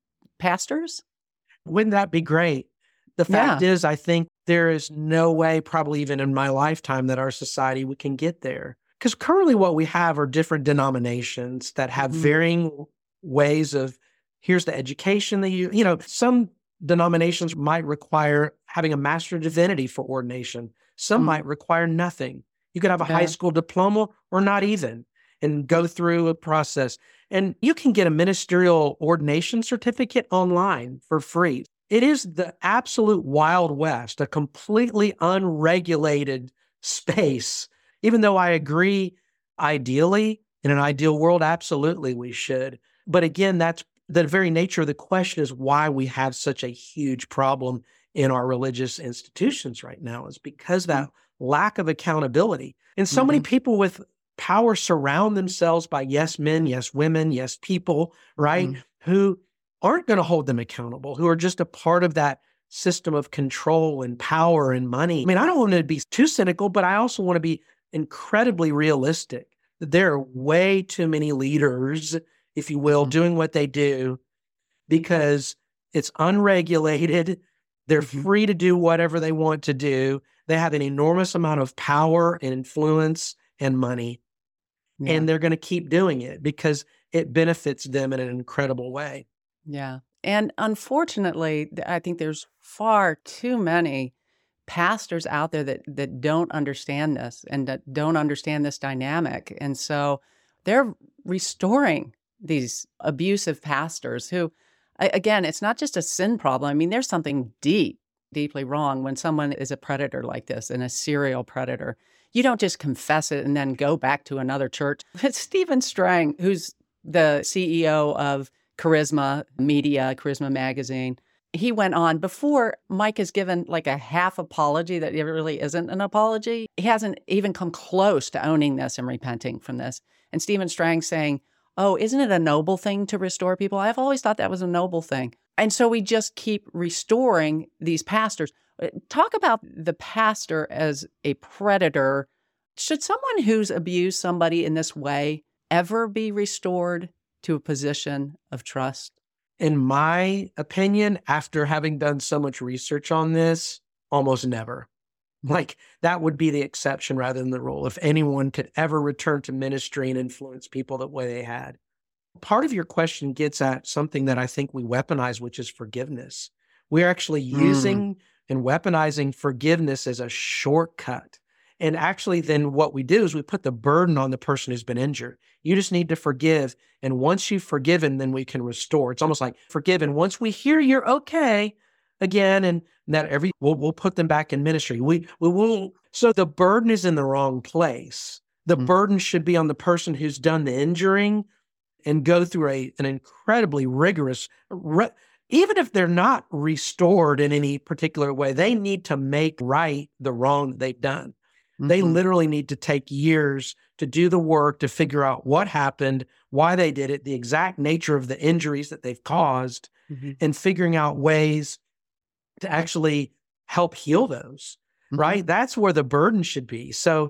pastors?
Wouldn't that be great? The fact yeah. is, I think there is no way, probably even in my lifetime, that our society we can get there. Because currently what we have are different denominations that have mm-hmm. varying ways of, here's the education that you, you know, some denominations might require having a Master of Divinity for ordination. Some mm-hmm. might require nothing. You could have a yeah. high school diploma or not even, and go through a process. And you can get a ministerial ordination certificate online for free. It is the absolute Wild West, a completely unregulated space. Even though I agree, ideally, in an ideal world, absolutely we should. But again, that's the very nature of the question, is why we have such a huge problem in our religious institutions right now, is because that mm-hmm. lack of accountability. And so mm-hmm. many people with power surround themselves by yes men, yes women, yes people, right? Mm-hmm. Who aren't going to hold them accountable, who are just a part of that system of control and power and money. I mean, I don't want to be too cynical, but I also want to be incredibly realistic. There are way too many leaders, if you will, mm-hmm. doing what they do because it's unregulated. They're mm-hmm. free to do whatever they want to do. They have an enormous amount of power and influence and money, yeah. and they're going to keep doing it because it benefits them in an incredible way.
Yeah. And unfortunately, I think there's far too many pastors out there that that don't understand this and that don't understand this dynamic. And so they're restoring these abusive pastors who, again, it's not just a sin problem. I mean, there's something deep, deeply wrong when someone is a predator like this and a serial predator. You don't just confess it and then go back to another church. It's Stephen Strang, who's the C E O of Charisma Media, Charisma Magazine. He went on before Mike has given like a half apology that it really isn't an apology. He hasn't even come close to owning this and repenting from this. And Stephen Strang saying, oh, isn't it a noble thing to restore people? I've always thought that was a noble thing. And so we just keep restoring these pastors. Talk about the pastor as a predator. Should someone who's abused somebody in this way ever be restored to a position of trust?
In my opinion, after having done so much research on this, almost never. Like, that would be the exception rather than the rule, if anyone could ever return to ministry and influence people the way they had. Part of your question gets at something that I think we weaponize, which is forgiveness. We're actually using mm. and weaponizing forgiveness as a shortcut. And actually, then what we do is we put the burden on the person who's been injured. You just need to forgive. And once you've forgiven, then we can restore. It's almost like forgiven. Once we hear you're okay again, and that every, we'll, we'll put them back in ministry. We, we will. So the burden is in the wrong place. The mm-hmm. burden should be on the person who's done the injuring and go through a, an incredibly rigorous, re, even if they're not restored in any particular way, they need to make right the wrong that they've done. Mm-hmm. They literally need to take years to do the work to figure out what happened, why they did it, the exact nature of the injuries that they've caused, mm-hmm. and figuring out ways to actually help heal those, mm-hmm. right? That's where the burden should be. So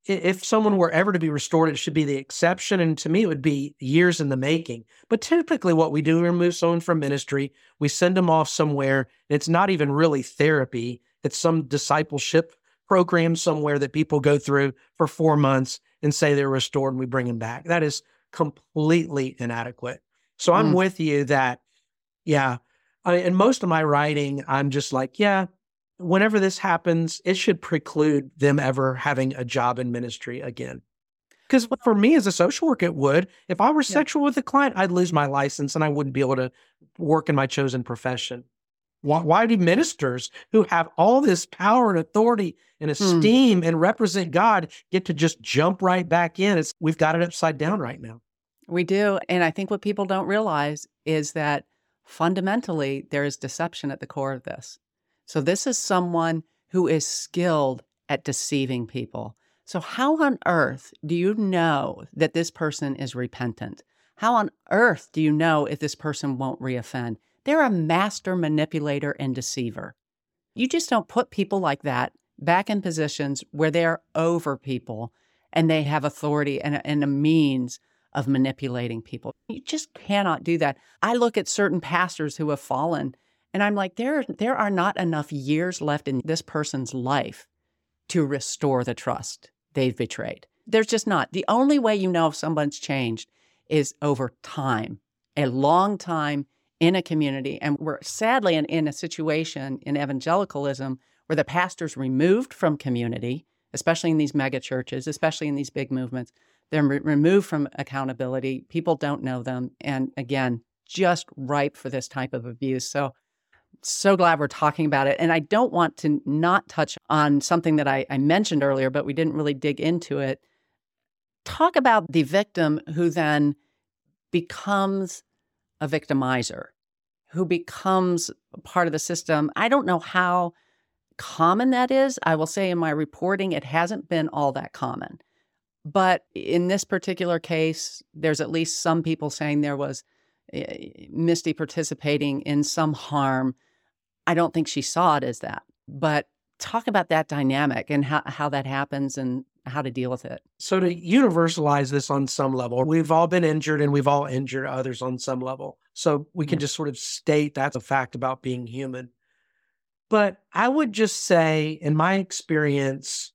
if someone were ever to be restored, it should be the exception. And to me, it would be years in the making. But typically what we do, we remove someone from ministry, we send them off somewhere. And it's not even really therapy. It's some discipleship program somewhere that people go through for four months and say they're restored and we bring them back. That is completely inadequate. So I'm
Mm.
with you that, yeah. I, in most of my writing, I'm just like, yeah, whenever this happens, it should preclude them ever having a job in ministry again. Because for me as a social worker, it would. If I were
Yeah.
sexual with a client, I'd lose my license and I wouldn't be able to work in my chosen profession. Why, why do ministers who have all this power and authority and esteem and represent God get to just jump right back in? It's, we've got it upside down right now.
We do. And I think what people don't realize is that fundamentally there is deception at the core of this. So this is someone who is skilled at deceiving people. So how on earth do you know that this person is repentant? How on earth do you know if this person won't reoffend? They're a master manipulator and deceiver. You just don't put people like that back in positions where they're over people and they have authority and, and a means of manipulating people. You just cannot do that. I look at certain pastors who have fallen and I'm like, there, there are not enough years left in this person's life to restore the trust they've betrayed. There's just not. The only way you know if someone's changed is over time, a long time in a community. And we're sadly in, in a situation in evangelicalism where the pastor's removed from community, especially in these mega churches, especially in these big movements. They're re- removed from accountability. People don't know them. And again, just ripe for this type of abuse. So, so glad we're talking about it. And I don't want to not touch on something that I, I mentioned earlier, but we didn't really dig into it. Talk about the victim who then becomes a victimizer, who becomes part of the system. I don't know how common that is. I will say in my reporting, it hasn't been all that common. But in this particular case, there's at least some people saying there was uh, Misty participating in some harm. I don't think she saw it as that. But talk about that dynamic and how, how that happens and how to deal with it.
So to universalize this on some level, we've all been injured and we've all injured others on some level. So we can
Mm.
just sort of state that's a fact about being human. But I would just say, in my experience,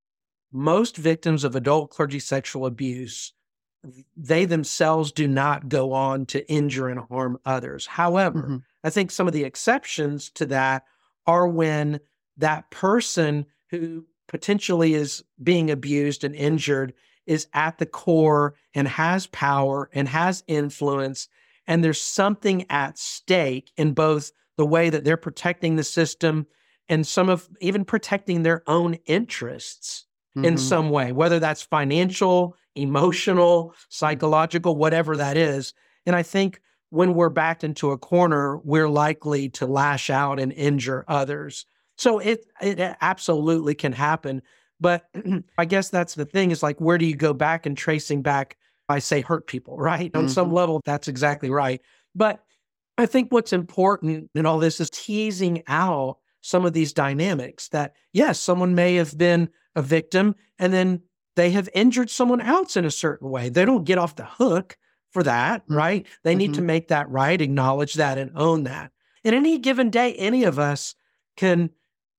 most victims of adult clergy sexual abuse, they themselves do not go on to injure and harm others. However,
Mm-hmm.
I think some of the exceptions to that are when that person who potentially is being abused and injured is at the core and has power and has influence, and there's something at stake in both the way that they're protecting the system and some of even protecting their own interests
Mm-hmm.
in some way, whether that's financial, emotional, psychological, whatever that is. And I think when we're backed into a corner, we're likely to lash out and injure others. So it it absolutely can happen. But I guess that's the thing is like, where do you go back and tracing back, I say hurt people, right? Mm-hmm. On some level, that's exactly right. But I think what's important in all this is teasing out some of these dynamics that, yes, someone may have been a victim and then they have injured someone else in a certain way. They don't get off the hook for that, mm-hmm. right? They need mm-hmm. to make that right, acknowledge that, and own that. And any given day, any of us can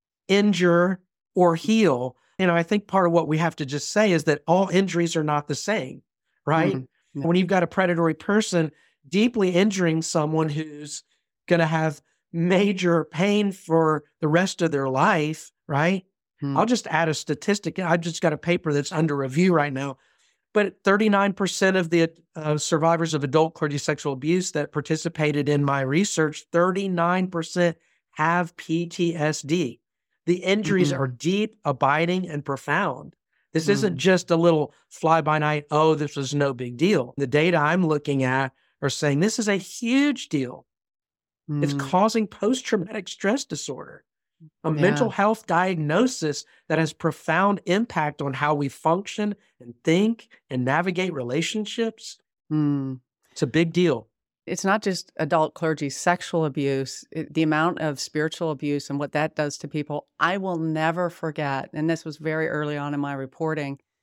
injure or heal. You know, I think part of what we have to just say is that all injuries are not the same, right? Mm-hmm. When you've got a predatory person deeply injuring someone who's going to have major pain for the rest of their life, right? Hmm. I'll just add a statistic. I just got a paper that's under review right now, but thirty-nine percent of the uh, survivors of adult clergy sexual abuse that participated in my research, thirty-nine percent have P T S D. The injuries mm-hmm. are deep, abiding, and profound. This mm-hmm. isn't just a little fly-by-night, oh, this was no big deal. The data I'm looking at are saying this is a huge deal. Mm-hmm. It's causing post-traumatic stress disorder, a yeah. mental health diagnosis that has profound impact on how we function and think and navigate relationships. Mm. It's a big deal.
It's not just adult clergy sexual abuse, it, the amount of spiritual abuse and what that does to people. I will never forget, and this was very early on in my reporting,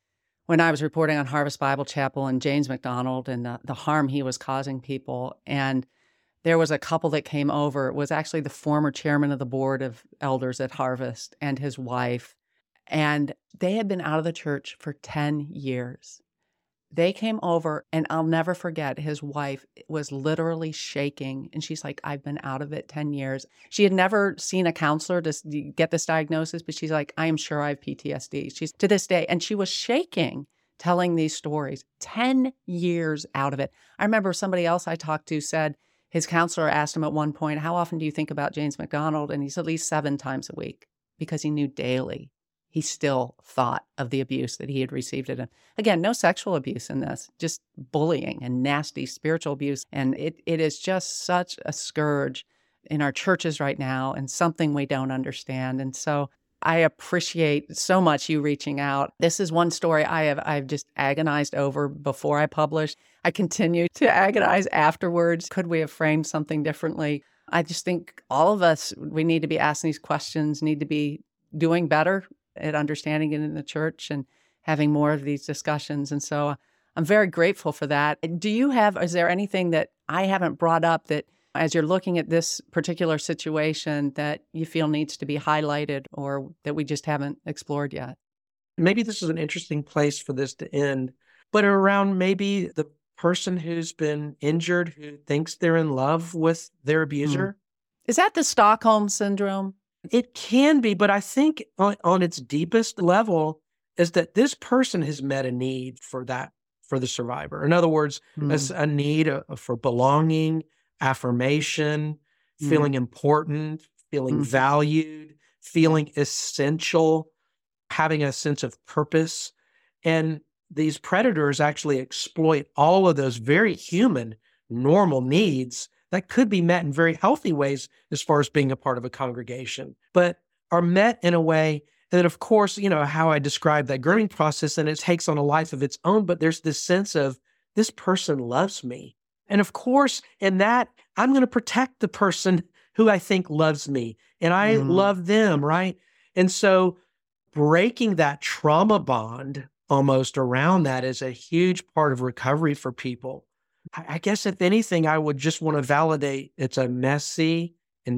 when I was reporting on Harvest Bible Chapel and James MacDonald and the, the harm he was causing people. And there was a couple that came over. It was actually the former chairman of the board of elders at Harvest and his wife. And they had been out of the church for ten years. They came over, and I'll never forget, his wife was literally shaking. And she's like, I've been out of it ten years. She had never seen a counselor to get this diagnosis, but she's like, I am sure I have P T S D. She's to this day. And she was shaking, telling these stories, ten years out of it. I remember somebody else I talked to said his counselor asked him at one point, how often do you think about James MacDonald? And he said at least seven times a week, because he knew daily he still thought of the abuse that he had received at him. Again, no sexual abuse in this, just bullying and nasty spiritual abuse. And it it is just such a scourge in our churches right now and something we don't understand. And so I appreciate so much you reaching out. This is one story I have I've just agonized over before I published. I continue to agonize afterwards. Could we have framed something differently? I just think all of us, we need to be asking these questions, need to be doing better at understanding it in the church and having more of these discussions. And so I'm very grateful for that. Do you have, is there anything that I haven't brought up that as you're looking at this particular situation that you feel needs to be highlighted or that we just haven't explored yet?
Maybe this is an interesting place for this to end, but around maybe the person who's been injured, who thinks they're in love with their abuser.
Mm. Is that the Stockholm Syndrome?
It can be, but I think on, on its deepest level is that this person has met a need for that, for the survivor. In other words, mm. a, a need uh, for belonging, affirmation, mm. feeling important, feeling mm. valued, feeling essential, having a sense of purpose. And these predators actually exploit all of those very human, normal needs that could be met in very healthy ways as far as being a part of a congregation, but are met in a way that, of course, you know, how I described that grooming process, and it takes on a life of its own, but there's this sense of this person loves me. And of course, in that, I'm going to protect the person who I think loves me, and I mm. love them, right? And so breaking that trauma bond almost around that is a huge part of recovery for people. I guess if anything, I would just want to validate it's a messy and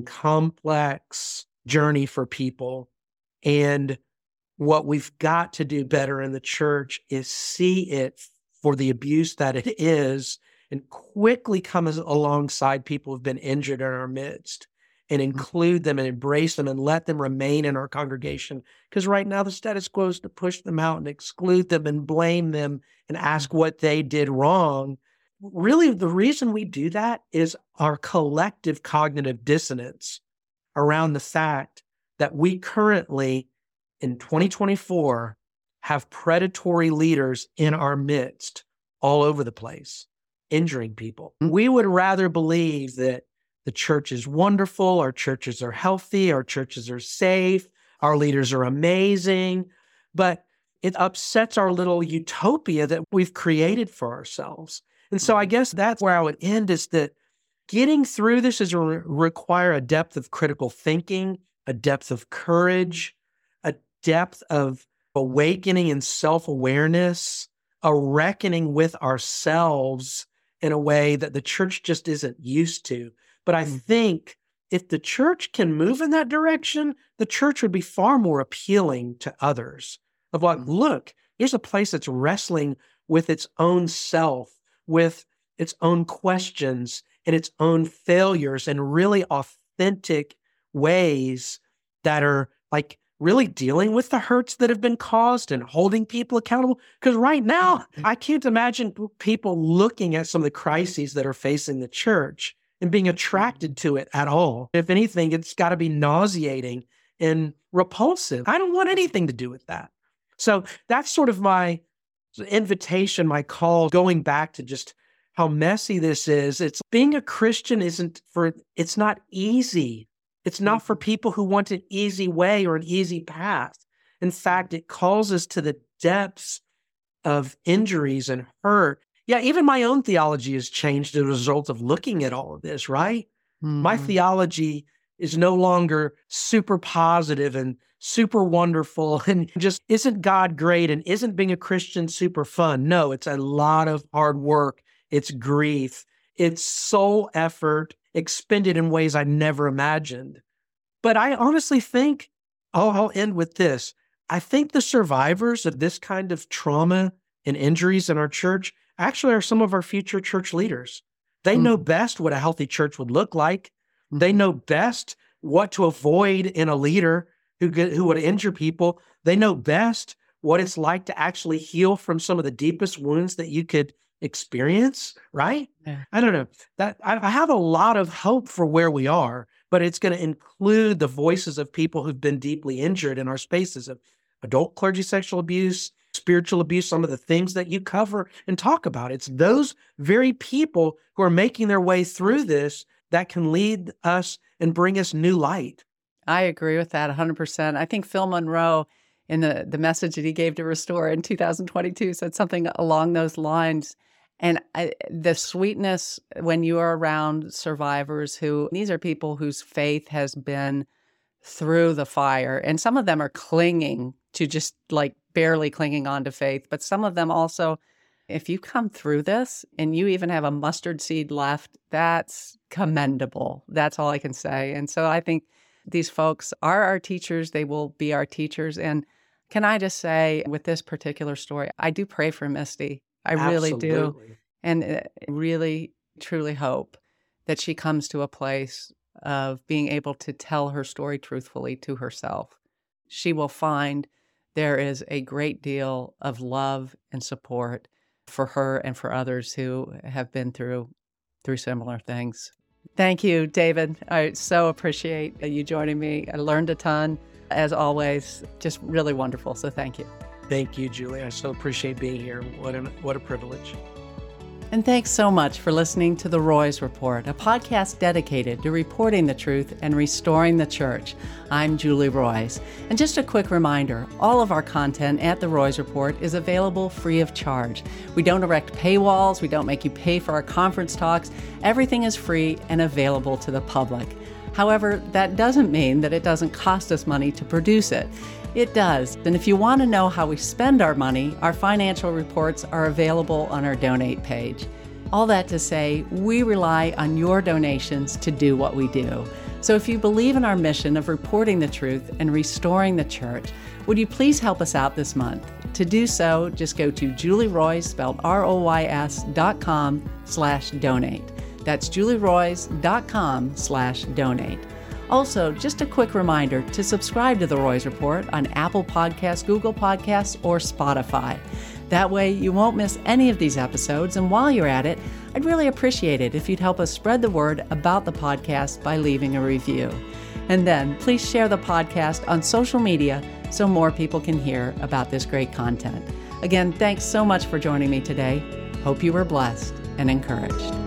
complex journey for people. And what we've got to do better in the church is see it for the abuse that it is and quickly come as, alongside people who've been injured in our midst and include them and embrace them and let them remain in our congregation. Because right now the status quo is to push them out and exclude them and blame them and ask what they did wrong. Really, the reason we do that is our collective cognitive dissonance around the fact that we currently, in twenty twenty-four, have predatory leaders in our midst all over the place, injuring people. We would rather believe that the church is wonderful, our churches are healthy, our churches are safe, our leaders are amazing, but it upsets our little utopia that we've created for ourselves. And so I guess that's where I would end, is that getting through this is re- require a depth of critical thinking, a depth of courage, a depth of awakening and self-awareness, a reckoning with ourselves in a way that the church just isn't used to. But I think if the church can move in that direction, the church would be far more appealing to others. Of like, look, here's a place that's wrestling with its own self, with its own questions and its own failures in really authentic ways that are like really dealing with the hurts that have been caused and holding people accountable. Because right now, I can't imagine people looking at some of the crises that are facing the church and being attracted to it at all. If anything, it's got to be nauseating and repulsive. I don't want anything to do with that. So that's sort of my invitation, my call, going back to just how messy this is. It's being a Christian isn't for, it's not easy. It's not for people who want an easy way or an easy path. In fact, it calls us to the depths of injuries and hurt. Yeah, even my own theology has changed as a result of looking at all of this, right? Mm-hmm. My theology is no longer super positive and super wonderful and just isn't God great and isn't being a Christian super fun. No, it's a lot of hard work. It's grief. It's soul effort expended in ways I never imagined. But I honestly think, oh, I'll end with this. I think the survivors of this kind of trauma and injuries in our church actually are some of our future church leaders. They mm-hmm. know best what a healthy church would look like. Mm-hmm. They know best what to avoid in a leader who get, who would injure people. They know best what it's like to actually heal from some of the deepest wounds that you could experience, right? Yeah. I don't know. That I, I have a lot of hope for where we are, but it's going to include the voices of people who've been deeply injured in our spaces of adult clergy sexual abuse, spiritual abuse, some of the things that you cover and talk about. It's those very people who are making their way through this that can lead us and bring us new light.
I agree with that one hundred percent. I think Phil Monroe, in the, the message that he gave to Restore in two thousand twenty-two, said something along those lines. And I, the sweetness when you are around survivors who, these are people whose faith has been through the fire. And some of them are clinging to just like barely clinging on to faith. But some of them also, if you come through this and you even have a mustard seed left, that's commendable. That's all I can say. And so I think these folks are our teachers. They will be our teachers. And can I just say, with this particular story, I do pray for Misty. I really
Absolutely.
do. And really, truly hope that she comes to a place of being able to tell her story truthfully to herself. She will find there is a great deal of love and support for her and for others who have been through through similar things. Thank you, David. I so appreciate you joining me. I learned a ton, as always. Just really wonderful. So thank you.
Thank you, Julie. I so appreciate being here. What a, what a privilege.
And thanks so much for listening to The Roys Report, a podcast dedicated to reporting the truth and restoring the church. I'm Julie Roys. And just a quick reminder, all of our content at The Roys Report is available free of charge. We don't erect paywalls. We don't make you pay for our conference talks. Everything is free and available to the public. However, that doesn't mean that it doesn't cost us money to produce it. It does. And if you want to know how we spend our money, our financial reports are available on our donate page. All that to say, we rely on your donations to do what we do. So if you believe in our mission of reporting the truth and restoring the church, would you please help us out this month? To do so, just go to julieroys, spelled R O Y S, dot com slash donate. That's julieroys.com slash donate. Also, just a quick reminder to subscribe to The Roys Report on Apple Podcasts, Google Podcasts, or Spotify. That way, you won't miss any of these episodes, and while you're at it, I'd really appreciate it if you'd help us spread the word about the podcast by leaving a review. And then, please share the podcast on social media so more people can hear about this great content. Again, thanks so much for joining me today. Hope you were blessed and encouraged.